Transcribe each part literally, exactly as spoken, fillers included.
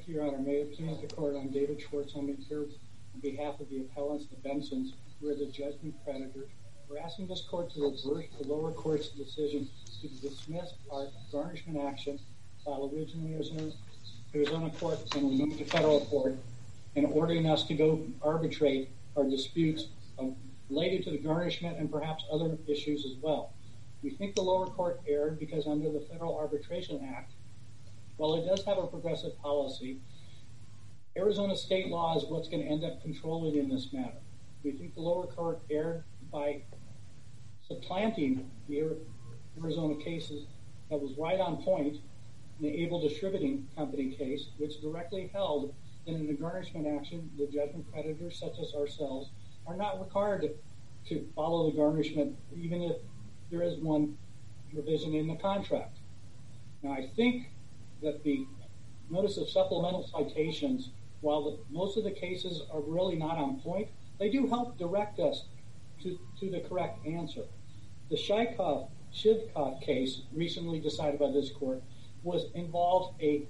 Thank you, Your Honor. May it please the Court, I'm David Schwartz. I'm here on behalf of the appellants, the Bensons, who are the judgment creditors. We're asking this Court to reverse the lower court's decision to dismiss our garnishment action while originally it was on a court and we moved to federal court, and ordering us to go arbitrate our disputes related to the garnishment and perhaps other issues as well. We think the lower court erred because under the Federal Arbitration Act, while it does have a progressive policy, Arizona state law is what's going to end up controlling in this matter. We think the lower court erred by supplanting the Arizona cases that was right on point in the Able Distributing Company case, which directly held that in the garnishment action, the judgment creditors, such as ourselves, are not required to, to follow the garnishment, even if there is one provision in the contract. Now, I think that the notice of supplemental citations, while the, most of the cases are really not on point, they do help direct us to, to the correct answer. The Shivkov, Shivkov case, recently decided by this court, was involved a,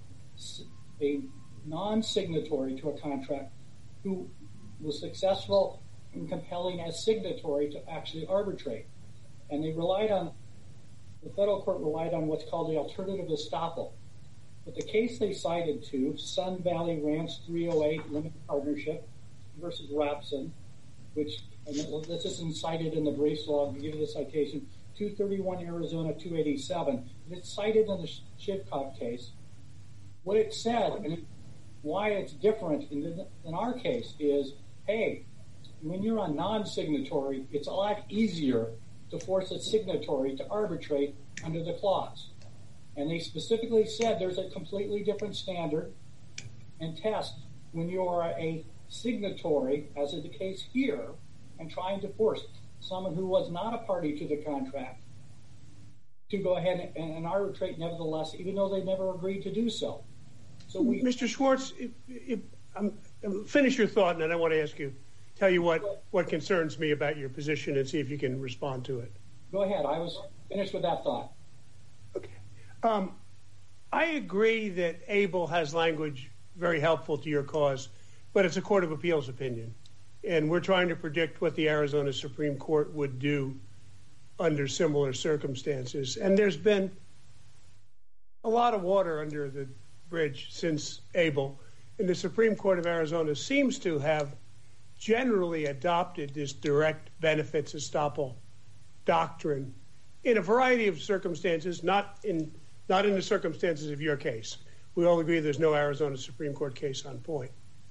a non-signatory to a contract who was successful in compelling a signatory to actually arbitrate. And they relied on, the federal court relied on what's called the alternative estoppel. But the case they cited to, Sun Valley Ranch three oh eight Limited Partnership versus Rapson, which, and this isn't cited in the briefs, so I'll give you the citation, two thirty-one Arizona two eighty-seven. It's cited in the Shivkov case. What it said, and why it's different in, in our case, is, hey, when you're a non-signatory, it's a lot easier to force a signatory to arbitrate under the clause. And they specifically said there's a completely different standard and test when you are a signatory, as is the case here, and trying to force someone who was not a party to the contract to go ahead and, and arbitrate nevertheless, even though they never agreed to do so. So we, Mister Schwartz, if, if, um, finish your thought, and then I want to ask you, tell you what, what concerns me about your position and see if you can respond to it. Go ahead. I was finished with that thought. Okay. Um, I agree that Able has language very helpful to your cause, but it's a Court of Appeals opinion. And we're trying to predict what the Arizona Supreme Court would do under similar circumstances. And there's been a lot of water under the bridge since Able. And the Supreme Court of Arizona seems to have generally adopted this direct benefits estoppel doctrine in a variety of circumstances, not in not in the circumstances of your case. We all agree there's no Arizona Supreme Court case on point.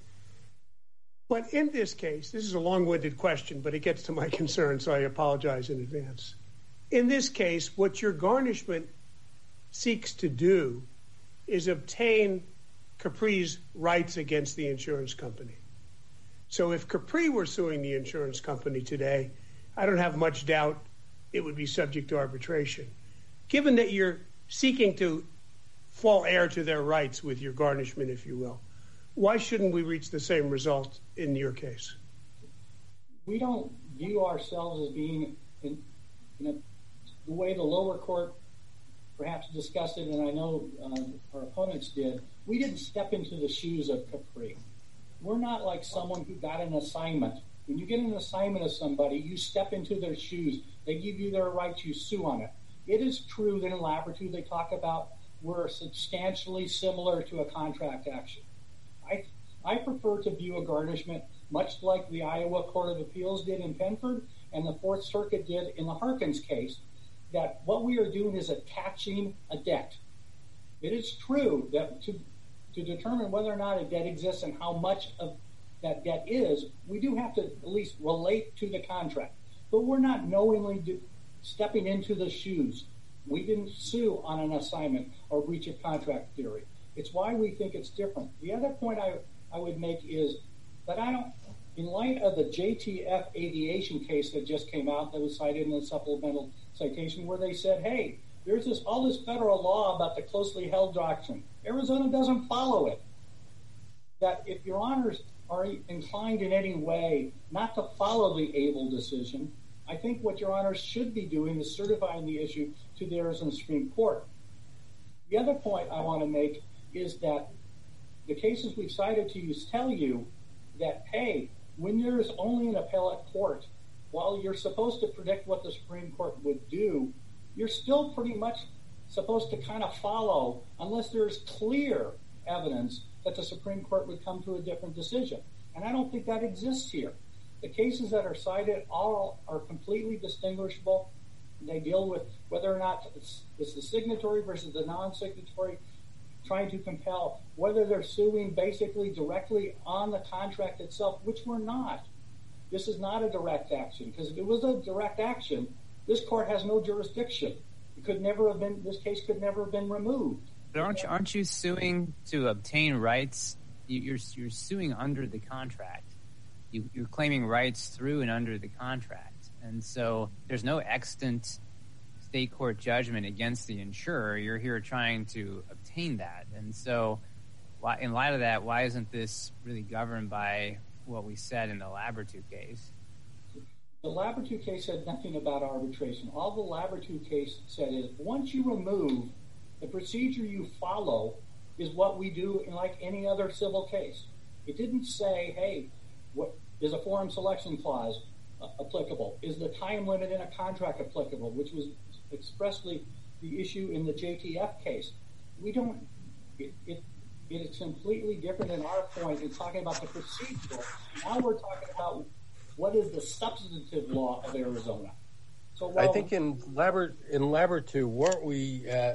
But in this case, this is a long-winded question, but it gets to my concern, so I apologize in advance. In this case, what your garnishment seeks to do is obtain Capri's rights against the insurance company. So if Capri were suing the insurance company today, I don't have much doubt it would be subject to arbitration. Given that you're seeking to fall heir to their rights with your garnishment, if you will, why shouldn't we reach the same result in your case? We don't view ourselves as being, in, in a, the way the lower court perhaps discussed it, and I know uh, our opponents did, we didn't step into the shoes of Capri. We're not like someone who got an assignment. When you get an assignment of somebody, you step into their shoes. They give you their rights, you sue on it. It is true that in Laboratory they talk about we're substantially similar to a contract action. I I prefer to view a garnishment much like the Iowa Court of Appeals did in Penford and the Fourth Circuit did in the Harkins case, that what we are doing is attaching a debt. It is true that to, to determine whether or not a debt exists and how much of that debt is, we do have to at least relate to the contract. But we're not knowingly do, stepping into the shoes. We didn't sue on an assignment or breach of contract theory. It's why we think it's different. The other point I, I would make is that I don't, in light of the J T F aviation case that just came out that was cited in the supplemental citation where they said, hey, there's this all this federal law about the closely held doctrine. Arizona doesn't follow it. That if your honors are inclined in any way not to follow the Able decision, I think what your honors should be doing is certifying the issue to the Arizona Supreme Court. The other point I want to make is that the cases we've cited to you tell you that, hey, when there's only an appellate court, while you're supposed to predict what the Supreme Court would do, you're still pretty much supposed to kind of follow unless there's clear evidence that the Supreme Court would come to a different decision. And I don't think that exists here. The cases that are cited all are completely distinguishable. They deal with whether or not it's, it's the signatory versus the non-signatory trying to compel, whether they're suing basically directly on the contract itself, which we're not. This is not a direct action, because if it was a direct action, this court has no jurisdiction. It could never have been, this case could never have been removed. But aren't you, aren't you suing to obtain rights? You're, you're suing under the contract. You, you're claiming rights through and under the contract. And so there's no extant state court judgment against the insurer. You're here trying to obtain that. And so why, in light of that, why isn't this really governed by what we said in the Labortu case? The Labortu case said nothing about arbitration. All the Labortu case said is once you remove, the procedure you follow is what we do in like any other civil case. It didn't say, hey, what is a forum selection clause uh, applicable? Is the time limit in a contract applicable, which was expressly the issue in the J T F case. We don't, it, it, it is completely different in our point in talking about the procedural. Now we're talking about what is the substantive law of Arizona. So while, I think in Labor, in Labortu, weren't we uh,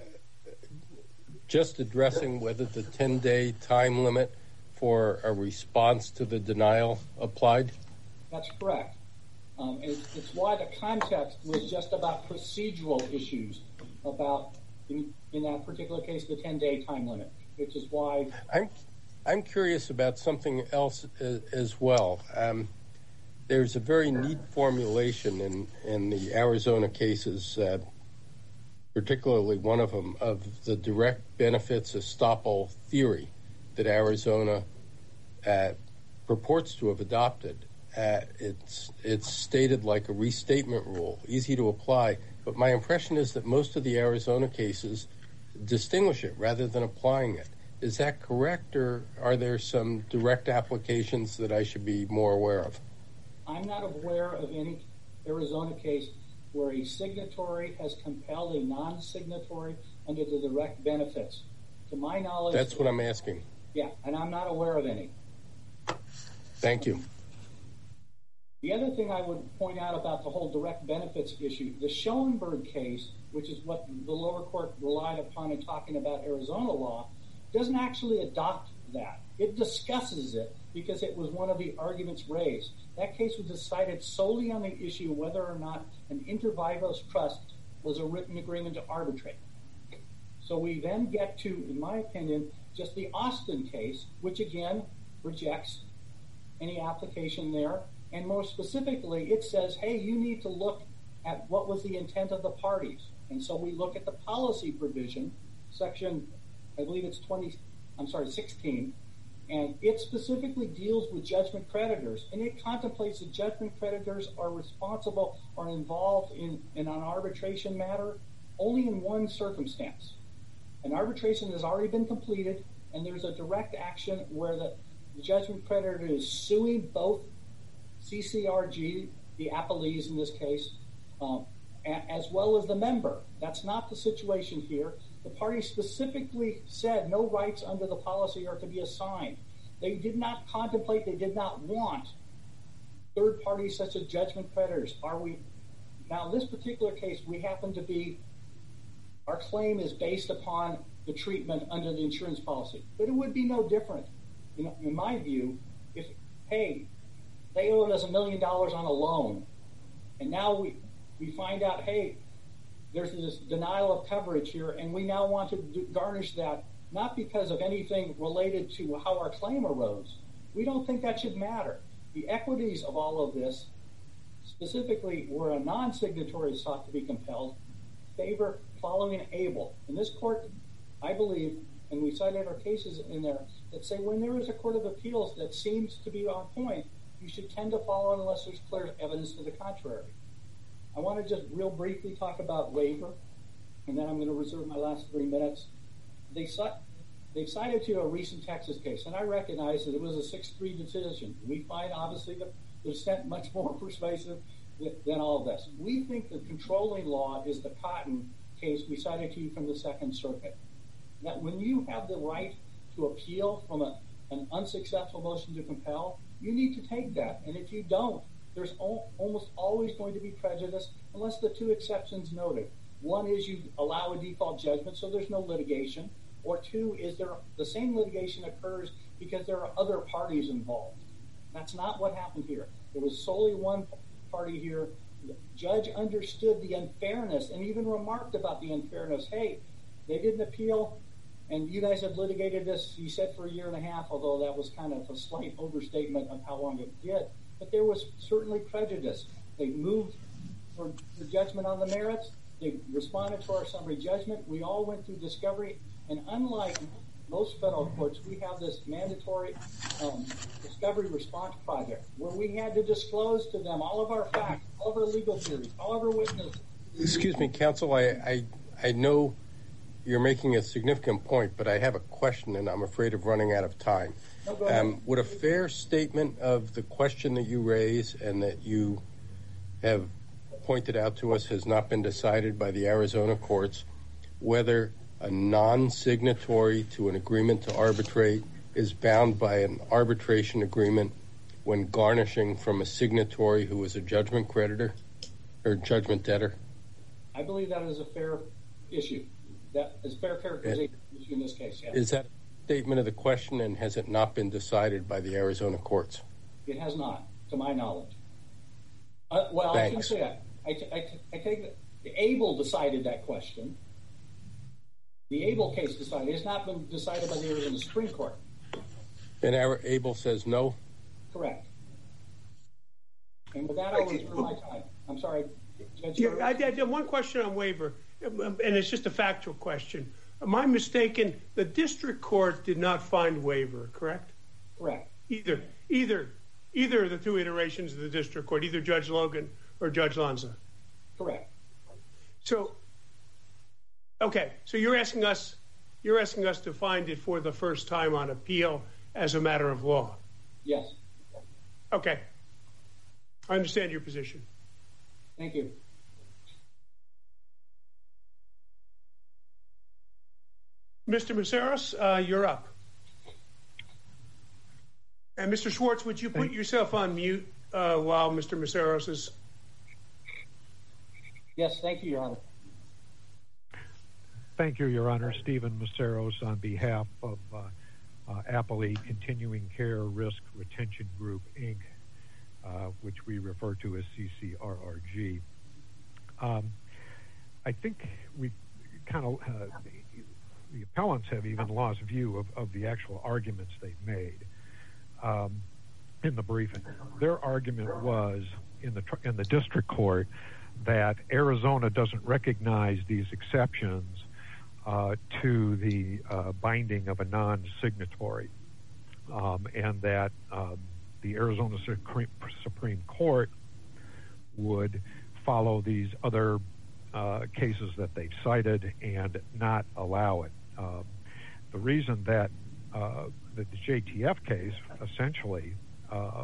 just addressing whether the ten-day time limit for a response to the denial applied? That's correct. Um, it's, it's why the context was just about procedural issues about, in, in that particular case, the ten-day time limit, which is why... I'm, I'm curious about something else as, as well. Um, there's a very neat formulation in, in the Arizona cases, uh, particularly one of them, of the direct benefits estoppel theory that Arizona uh, purports to have adopted. Uh, it's it's stated like a restatement rule, easy to apply, but my impression is that most of the Arizona cases distinguish it rather than applying it. Is that correct, or are there some direct applications that I should be more aware of? I'm not aware of any Arizona case where a signatory has compelled a non-signatory under the direct benefits. To my knowledge... That's what I'm asking. Yeah, and I'm not aware of any. Thank you. The other thing I would point out about the whole direct benefits issue, the Schoenberg case, which is what the lower court relied upon in talking about Arizona law, doesn't actually adopt that. It discusses it because it was one of the arguments raised. That case was decided solely on the issue of whether or not an inter vivos trust was a written agreement to arbitrate. So we then get to, in my opinion, just the Austin case, which again rejects any application there. And more specifically, it says, hey, you need to look at what was the intent of the parties. And so we look at the policy provision, section, I believe it's twenty, I'm sorry, sixteen, and it specifically deals with judgment creditors. And it contemplates that judgment creditors are responsible or involved in, in an arbitration matter only in one circumstance. An arbitration has already been completed, and there's a direct action where the, the judgment creditor is suing both C C R G, the appellees in this case, um, a- as well as the member. That's not the situation here. The party specifically said no rights under the policy are to be assigned. They did not contemplate, they did not want third parties such as judgment creditors. Are we now, in this particular case, we happen to be, our claim is based upon the treatment under the insurance policy. But it would be no different, you know, in my view, if, hey, they owed us a million dollars on a loan, and now we, we find out, hey, there's this denial of coverage here, and we now want to do, garnish that, not because of anything related to how our claim arose. We don't think that should matter. The equities of all of this, specifically where a non-signatory is sought to be compelled, favor following Abel. In this court, I believe, and we cited our cases in there, that say when there is a court of appeals that seems to be on point, you should tend to follow unless there's clear evidence to the contrary. I want to just real briefly talk about waiver, and then I'm going to reserve my last three minutes. They, They've cited to a recent Texas case, and I recognize that it was a six three decision. We find, obviously, the, the dissent much more persuasive than, than all of this. We think the controlling law is the Cotton case we cited to you from the Second Circuit. That when you have the right to appeal from a, an unsuccessful motion to compel, you need to take that. And if you don't, there's al- almost always going to be prejudice unless the two exceptions noted. One is you allow a default judgment, so there's no litigation. Or two is there the same litigation occurs because there are other parties involved. That's not what happened here. There was solely one party here. The judge understood the unfairness and even remarked about the unfairness. Hey, they didn't appeal, and you guys have litigated this, he said, for a year and a half, although that was kind of a slight overstatement of how long it did. But there was certainly prejudice. They moved for the judgment on the merits. They responded to our summary judgment. We all went through discovery. And unlike most federal courts, we have this mandatory um, discovery response project where we had to disclose to them all of our facts, all of our legal theories, all of our witnesses. Excuse me, counsel. I, I, I know you're making a significant point, but I have a question, and I'm afraid of running out of time. No, go ahead. Um, would a fair statement of the question that you raise and that you have pointed out to us has not been decided by the Arizona courts, whether a non-signatory to an agreement to arbitrate is bound by an arbitration agreement when garnishing from a signatory who is a judgment creditor or judgment debtor? I believe that is a fair issue. That is fair characterization issue in this case, yes. Is that a statement of the question, and has it not been decided by the Arizona courts? It has not, to my knowledge. Uh, well, Thanks. I can say that. I, t- I, t- I take that Abel decided that question. The Abel case decided. It's not been decided by the Arizona Supreme Court. And our Abel says no? Correct. And with that, I'll reserve my time. I'm sorry, Judge. Yeah, I, I have one question on waiver, and it's just a factual question. Am I mistaken? The district court did not find waiver, correct? Correct. Either, either, either of the two iterations of the district court, either Judge Logan or Judge Lanza. Correct. So, okay, so you're asking us, you're asking us to find it for the first time on appeal as a matter of law. Yes. Okay, I understand your position. Thank you. Mister Maceros, uh, you're up. And Mister Schwartz, would you put yourself on mute uh, while Mister Maceros is... Yes, thank you, Your Honor. Thank you, Your Honor. Stephen Maceros on behalf of uh, uh, Appellee Continuing Care Risk Retention Group, Incorporated, uh, which we refer to as C C R R G. Um, I think we kind of, uh, the, the appellants have even lost view of, of the actual arguments they've made um, in the briefing. Their argument was in the in the district court that Arizona doesn't recognize these exceptions uh, to the uh, binding of a non-signatory, um, and that um, the Arizona Supreme Court would follow these other uh, cases that they've cited and not allow it. Uh, the reason that, uh, that the J T F case essentially uh,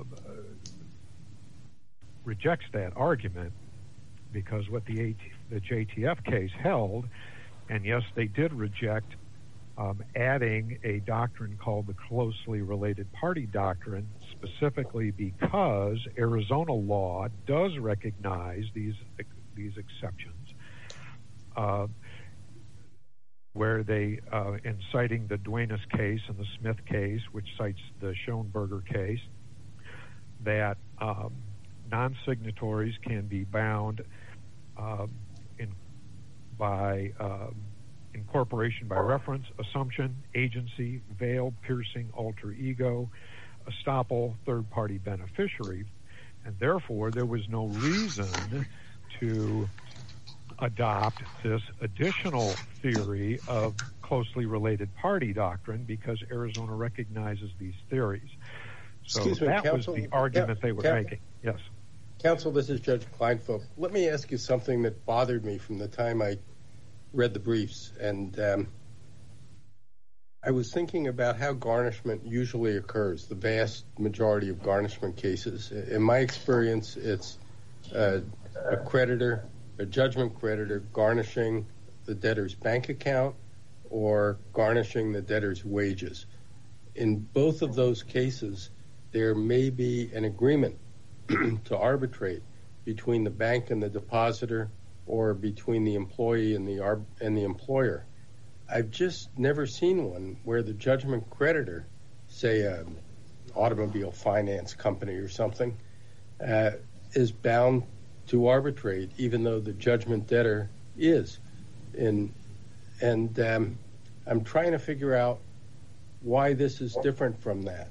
rejects that argument, because what the, A T, the J T F case held, and yes, they did reject um, adding a doctrine called the closely related party doctrine, specifically because Arizona law does recognize these these exceptions, uh, where they, uh, in citing the Duenas case and the Smith case, which cites the Schoenberger case, that um, non-signatories can be bound um, in, by um, incorporation by reference, assumption, agency, veil, piercing, alter ego, estoppel, third-party beneficiary, and therefore there was no reason to adopt this additional theory of closely related party doctrine because Arizona recognizes these theories. So Excuse me, that counsel, was the argument ca- they were ca- making. Yes. Counsel, this is Judge Kleinfeld. Let me ask you something that bothered me from the time I read the briefs, and um, I was thinking about how garnishment usually occurs, the vast majority of garnishment cases. In my experience, it's uh, a creditor, a judgment creditor, garnishing the debtor's bank account or garnishing the debtor's wages. In both of those cases, there may be an agreement to arbitrate between the bank and the depositor or between the employee and the arb- and the employer. I've just never seen one where the judgment creditor, say an automobile finance company or something, uh, is bound to arbitrate, even though the judgment debtor is. In, and um, I'm trying to figure out why this is different from that.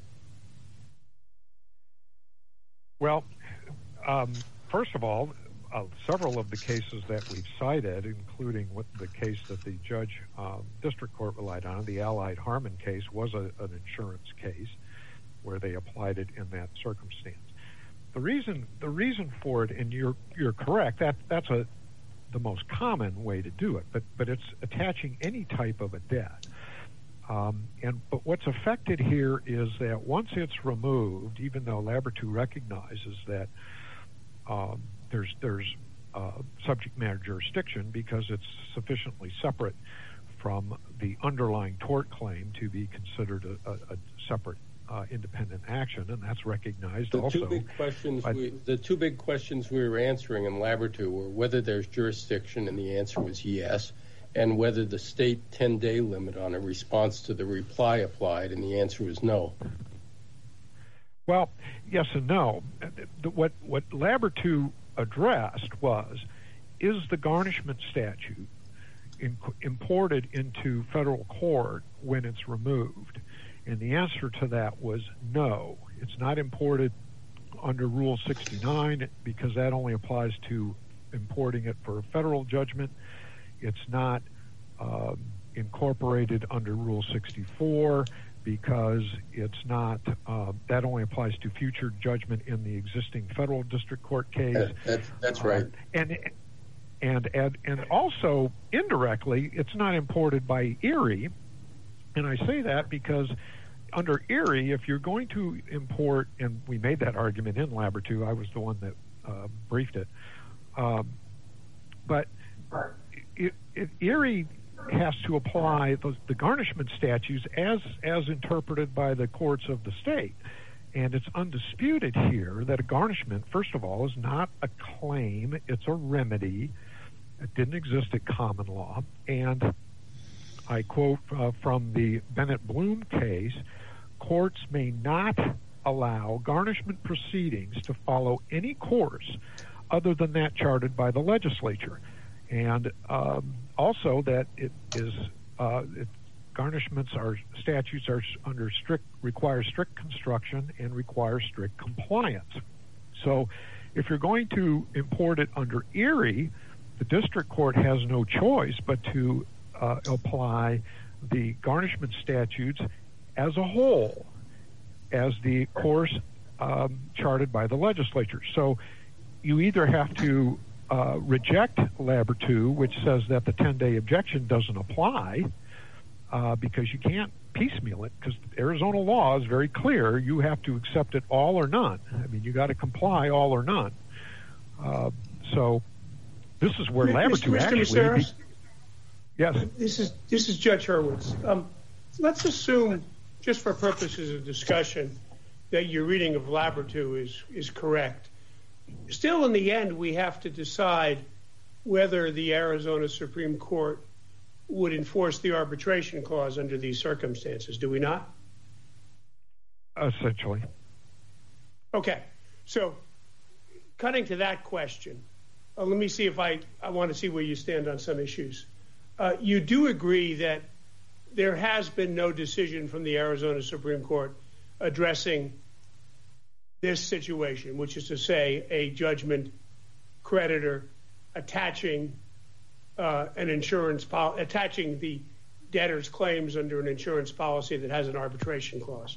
Well, um, first of all, Uh, several of the cases that we've cited, including what the case that the judge um, district court relied on, the Allied Harmon case, was a, an insurance case where they applied it in that circumstance. The reason the reason for it, and you're you're correct, that that's a the most common way to do it, but but it's attaching any type of a debt. Um, and but what's affected here is that once it's removed, even though Labortu recognizes that um, There's there's uh, subject matter jurisdiction because it's sufficiently separate from the underlying tort claim to be considered a, a, a separate uh, independent action, and that's recognized the also. Two big questions by, we, the two big questions we were answering in Labortu were whether there's jurisdiction, and the answer was yes, and whether the state ten-day limit on a response to the reply applied, and the answer was no. Well, yes and no. What what Labortu addressed was, is the garnishment statute in, imported into federal court when it's removed? And the answer to that was no. It's not imported under Rule sixty-nine because that only applies to importing it for a federal judgment. It's not um, incorporated under Rule sixty-four because it's not, uh, that only applies to future judgment in the existing federal district court case. That, that's, that's right. Uh, and, and, and, and also, indirectly, it's not imported by Erie. And I say that because under Erie, if you're going to import, and we made that argument in Labortu, I was the one that uh, briefed it, um, but it, it, Erie has to apply the, the garnishment statutes as as interpreted by the courts of the state. And it's undisputed here that a garnishment, first of all, is not a claim, it's a remedy. It didn't exist at common law. And I quote uh, from the Bennett Bloom case, courts may not allow garnishment proceedings to follow any course other than that charted by the legislature. And um, also that it is uh, it, garnishments are statutes are under strict require strict construction and require strict compliance. So, if you're going to import it under Erie, the district court has no choice but to uh, apply the garnishment statutes as a whole, as the course um, charted by the legislature. So, you either have to Uh, reject Labortu, which says that the ten-day objection doesn't apply uh, because you can't piecemeal it, because Arizona law is very clear. You have to accept it all or none. I mean, you got to comply all or none. Uh, so this is where Labortu actually... Mister Be, yes? This is, this is Judge Hurwitz. Um, let's assume, just for purposes of discussion, that your reading of Labortu is, is correct. Still, in the end, we have to decide whether the Arizona Supreme Court would enforce the arbitration clause under these circumstances, do we not? Essentially. Okay. So, cutting to that question, uh, let me see if I, I want to see where you stand on some issues. Uh, you do agree that there has been no decision from the Arizona Supreme Court addressing this situation, which is to say a judgment creditor attaching uh, an insurance pol- attaching the debtor's claims under an insurance policy that has an arbitration clause.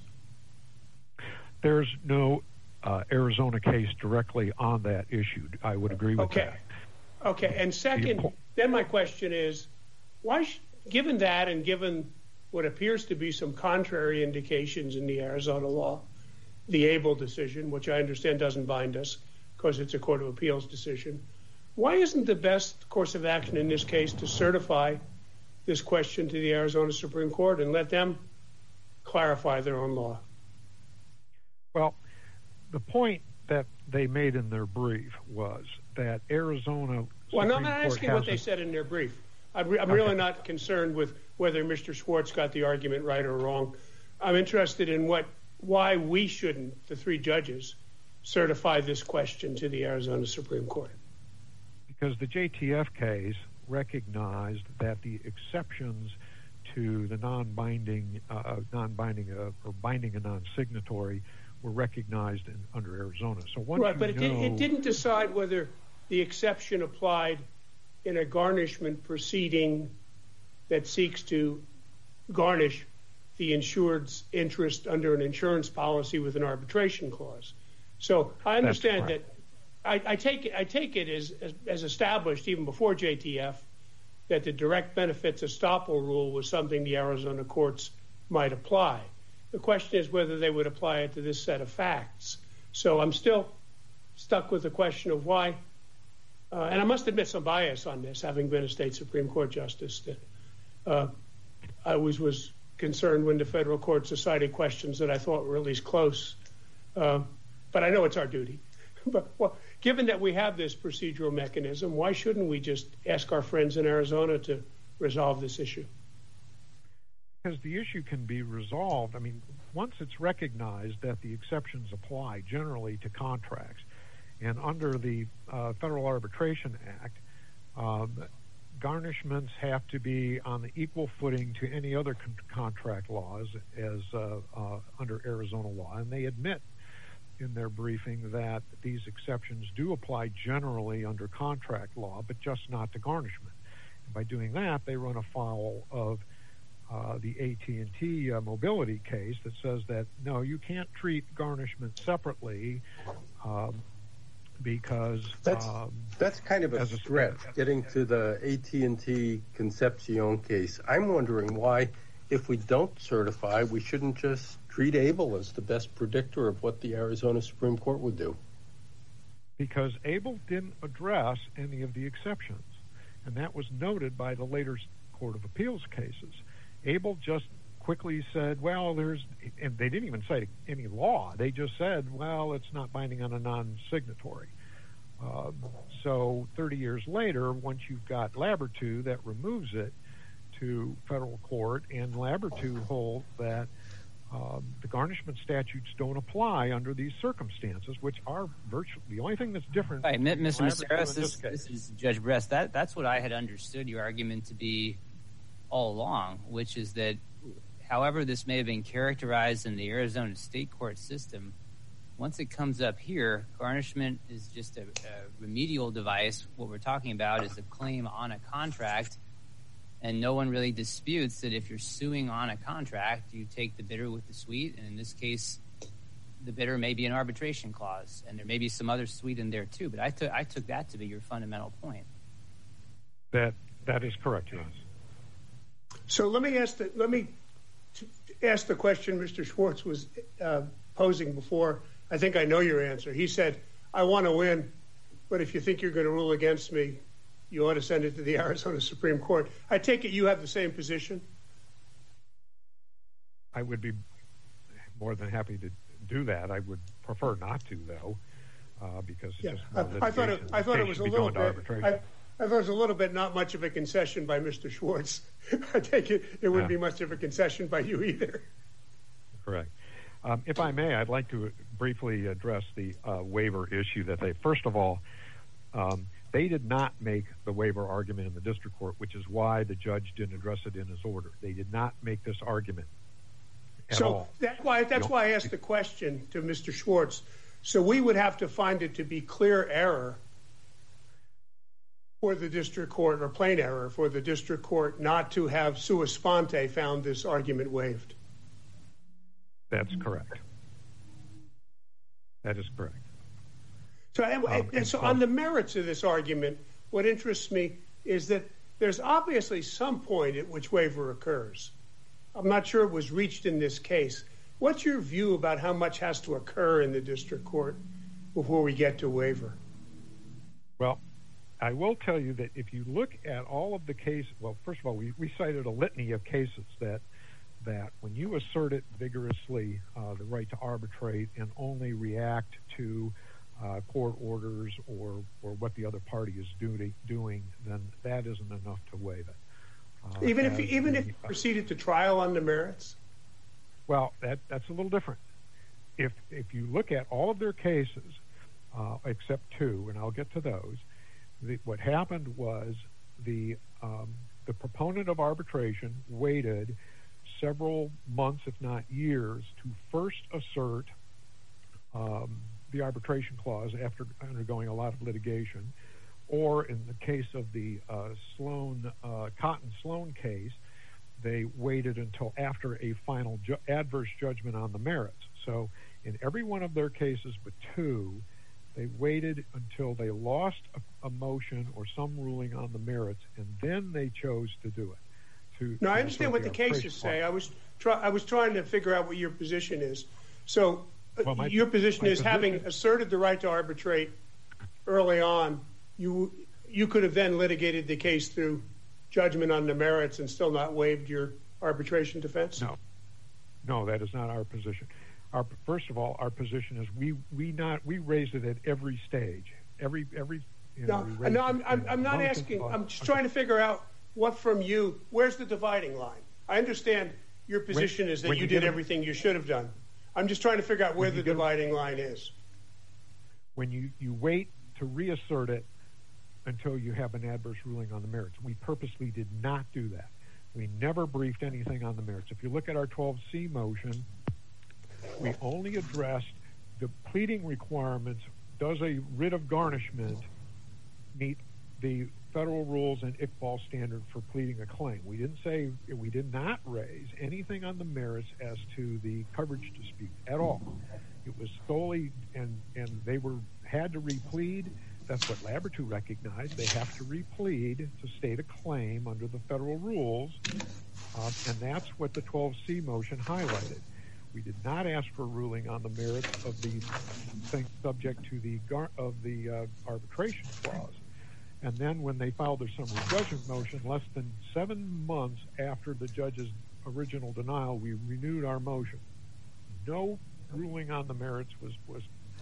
There's no uh, Arizona case directly on that issue. I would agree with okay. that. Okay. And second, then my question is, why, sh- given that and given what appears to be some contrary indications in the Arizona law, the Abel decision, which I understand doesn't bind us because it's a Court of Appeals decision. Why isn't the best course of action in this case to certify this question to the Arizona Supreme Court and let them clarify their own law? Well, the point that they made in their brief was that Arizona Well, no, I'm Supreme not Court asking what they hasn't- said in their brief. I'm, re- I'm Okay. really not concerned with whether Mister Schwartz got the argument right or wrong. I'm interested in what, why we shouldn't, the three judges, certify this question to the Arizona Supreme Court. Because the J T F case recognized that the exceptions to the non-binding, uh, non-binding, uh, or binding a non-signatory were recognized in, under Arizona. So once Right, you but it, did, know, it didn't decide whether the exception applied in a garnishment proceeding that seeks to garnish the insured's interest under an insurance policy with an arbitration clause. So I understand that. I, I take it. I take it as, as as established even before J T F that the direct benefits estoppel rule was something the Arizona courts might apply. The question is whether they would apply it to this set of facts. So I'm still stuck with the question of why. Uh, and I must admit some bias on this, having been a state Supreme Court justice, that uh, I always was concerned when the federal courts decided questions that I thought were at least close. Uh, but I know it's our duty. But well, given that we have this procedural mechanism, why shouldn't we just ask our friends in Arizona to resolve this issue? Because the issue can be resolved. I mean, once it's recognized that the exceptions apply generally to contracts, and under the uh, Federal Arbitration Act, um, garnishments have to be on the equal footing to any other con- contract laws as uh, uh, under Arizona law. And they admit in their briefing that these exceptions do apply generally under contract law, but just not to garnishment. And by doing that, they run afoul of uh, the A T and T uh, mobility case that says that, no, you can't treat garnishment separately um, because... That's, um, that's kind of a, a stretch, getting to the A T and T Concepcion case. I'm wondering why, if we don't certify, we shouldn't just treat Abel as the best predictor of what the Arizona Supreme Court would do. Because Abel didn't address any of the exceptions, and that was noted by the later Court of Appeals cases. Abel just quickly said, well, there's, and they didn't even say any law. They just said, well, it's not binding on a non-signatory. Uh, so thirty years later, once you've got Labertu that removes it to federal court, and Labertu holds that Um, the garnishment statutes don't apply under these circumstances, which are virtually the only thing that's different. Right, Mister Maceras, this, this, this is Judge Brest. That that's what I had understood your argument to be all along, which is that, however this may have been characterized in the Arizona state court system, once it comes up here, garnishment is just a, a remedial device. What we're talking about is a claim on a contract. And no one really disputes that if you're suing on a contract, you take the bidder with the suite. And in this case, the bidder may be an arbitration clause. And there may be some other suite in there, too. But I took I took that to be your fundamental point. That That is correct, yes. So let me ask the, let me t- ask the question Mister Schwartz was uh, posing before. I think I know your answer. He said, I want to win, but if you think you're going to rule against me, you ought to send it to the Arizona Supreme Court. I take it you have the same position? I would be more than happy to do that. I would prefer not to, though, uh, because it's yeah. just more I, I thought it, I thought it was a little bit. I, I thought it was a little bit not much of a concession by Mister Schwartz. I take it it wouldn't yeah. be much of a concession by you either. Correct. Um, if I may, I'd like to briefly address the uh, waiver issue that they. First of all. Um, They did not make the waiver argument in the district court, which is why the judge didn't address it in his order. They did not make this argument at so all. That's why, that's why I asked the question to Mister Schwartz. So we would have to find it to be clear error for the district court, or plain error for the district court, not to have sua sponte found this argument waived. That's correct. That is correct. So, and, um, and so on the merits of this argument, what interests me is that there's obviously some point at which waiver occurs. I'm not sure it was reached in this case. What's your view about how much has to occur in the district court before we get to waiver? Well, I will tell you that if you look at all of the cases, well, first of all, we, we cited a litany of cases that that when you assert it vigorously, uh, the right to arbitrate and only react to uh, court orders or, or what the other party is do, doing, then that isn't enough to waive it. Uh, even if you, even the, if you proceeded to trial on the merits? Well, that that's a little different. If if you look at all of their cases, uh, except two, and I'll get to those, the, what happened was the um, the proponent of arbitration waited several months, if not years, to first assert um, the arbitration clause after undergoing a lot of litigation, or in the case of the uh, Sloan uh, Cotton Sloan case, they waited until after a final ju- adverse judgment on the merits. So in every one of their cases but two, they waited until they lost a, a motion or some ruling on the merits, and then they chose to do it. To, no, to I understand what the cases say. I was try, I was trying to figure out what your position is. So uh, well, my, your position is position, having asserted the right to arbitrate early on, you you could have then litigated the case through judgment on the merits and still not waived your arbitration defense? No, no, that is not our position. Our first of all, our position is we we not we raised it at every stage, every every. You know, no, no, I'm I'm, I'm not asking. Clause. I'm just trying to figure out what from you. Where's the dividing line? I understand your position when, is that you, you did a, everything you should have done. I'm just trying to figure out where the dividing a, line is. When you, you wait to reassert it until you have an adverse ruling on the merits. We purposely did not do that. We never briefed anything on the merits. If you look at our twelve C motion, we only addressed the pleading requirements. Does a writ of garnishment meet the federal rules and Iqbal standard for pleading a claim? We didn't say, we did not raise anything on the merits as to the coverage dispute at all. It was solely, and, and they were had to replead. That's what Laboratory recognized. They have to replead to state a claim under the federal rules, um, and that's what the twelve C motion highlighted. We did not ask for a ruling on the merits of the thing subject to the gar- of the uh, arbitration clause. And then when they filed their summary judgment motion, less than seven months after the judge's original denial, we renewed our motion. No ruling on the merits was was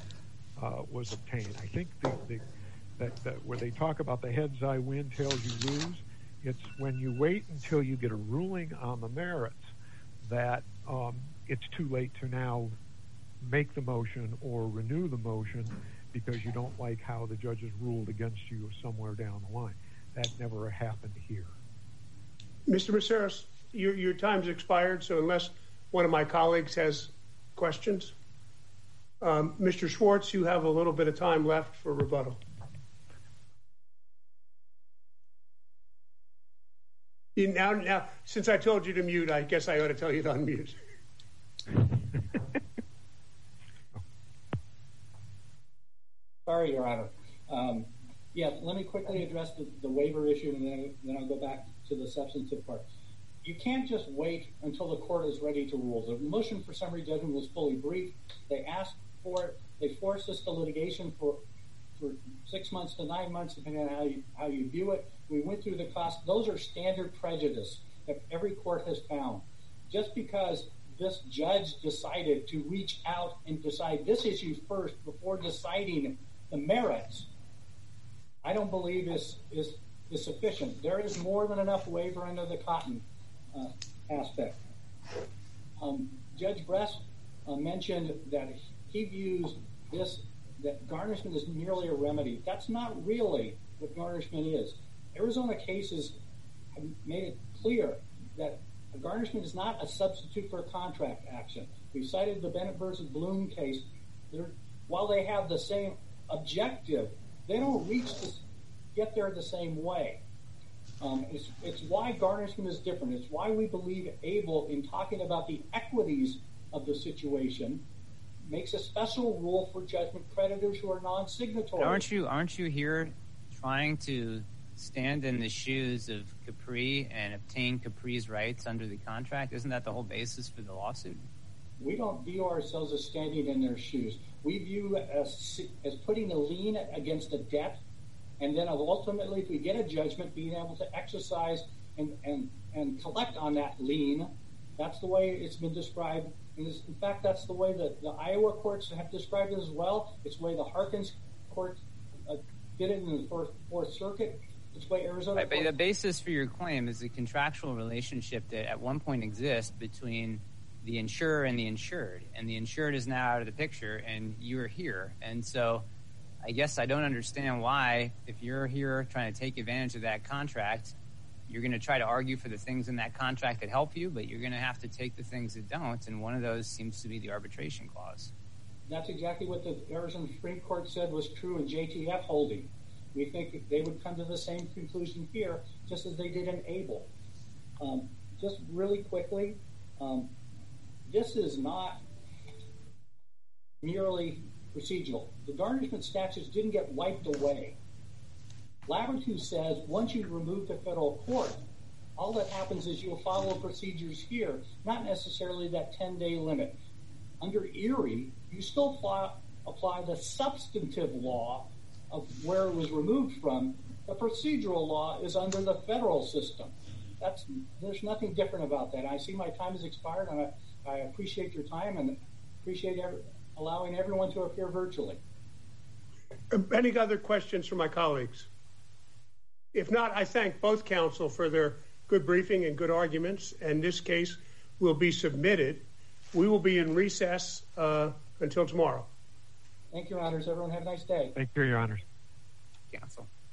uh, was obtained. I think the, the that, that where they talk about the heads I win, tails you lose, it's when you wait until you get a ruling on the merits that um, it's too late to now make the motion or renew the motion because you don't like how the judges ruled against you somewhere down the line. That never happened here. Mister Maceros, your, your time's expired, so unless one of my colleagues has questions, um, Mister Schwartz, you have a little bit of time left for rebuttal. You now, now, since I told you to mute, I guess I ought to tell you to unmute. Sorry, Your Honor. Um, yeah, let me quickly address the, the waiver issue, and then, then I'll go back to the substantive part. You can't just wait until the court is ready to rule. The motion for summary judgment was fully briefed. They asked for it. They forced us to litigation for for six months to nine months, depending on how you, how you view it. We went through the cost. Those are standard prejudice that every court has found. Just because this judge decided to reach out and decide this issue first before deciding the merits, I don't believe is is, is sufficient. There is more than enough waiver under the Cotton uh, aspect. Um, Judge Bress uh, mentioned that he views this, that garnishment is merely a remedy. That's not really what garnishment is. Arizona cases have made it clear that a garnishment is not a substitute for a contract action. We cited the Bennett versus Bloom case. They're, while they have the same objective, they don't reach this, get there the same way. Um, it's, it's why garnishment is different. It's why we believe Abel, in talking about the equities of the situation, makes a special rule for judgment creditors who are non-signatory. Aren't you? Aren't you here trying to stand in the shoes of Capri and obtain Capri's rights under the contract? Isn't that the whole basis for the lawsuit? We don't view ourselves as standing in their shoes. We view as as putting a lien against a debt, and then ultimately, if we get a judgment, being able to exercise and and, and collect on that lien. That's the way it's been described. And in fact, that's the way that the Iowa courts have described it as well. It's the way the Harkins court uh, did it in the Fourth, Fourth Circuit. It's the way Arizona. Right, but the basis for your claim is a contractual relationship that at one point exists between the insurer and the insured, and the insured is now out of the picture, and you're here. And so I guess I don't understand why, if you're here trying to take advantage of that contract, you're going to try to argue for the things in that contract that help you, but you're going to have to take the things that don't, and one of those seems to be the arbitration clause. That's exactly what the Arizona Supreme Court said was true in J T F holding. We think they would come to the same conclusion here, just as they did in Able. Um, just really quickly, um, this is not merely procedural. The garnishment statutes didn't get wiped away. Laverty says once you remove the federal court, all that happens is you'll follow procedures here, not necessarily that ten-day limit. Under Erie, you still fly, apply the substantive law of where it was removed from. The procedural law is under the federal system. That's there's nothing different about that. I see my time has expired, and I, I appreciate your time and appreciate every, allowing everyone to appear virtually. Any other questions from my colleagues? If not, I thank both counsel for their good briefing and good arguments, and this case will be submitted. We will be in recess uh, until tomorrow. Thank you, Your Honors. Everyone have a nice day. Thank you, Your Honors. Counsel.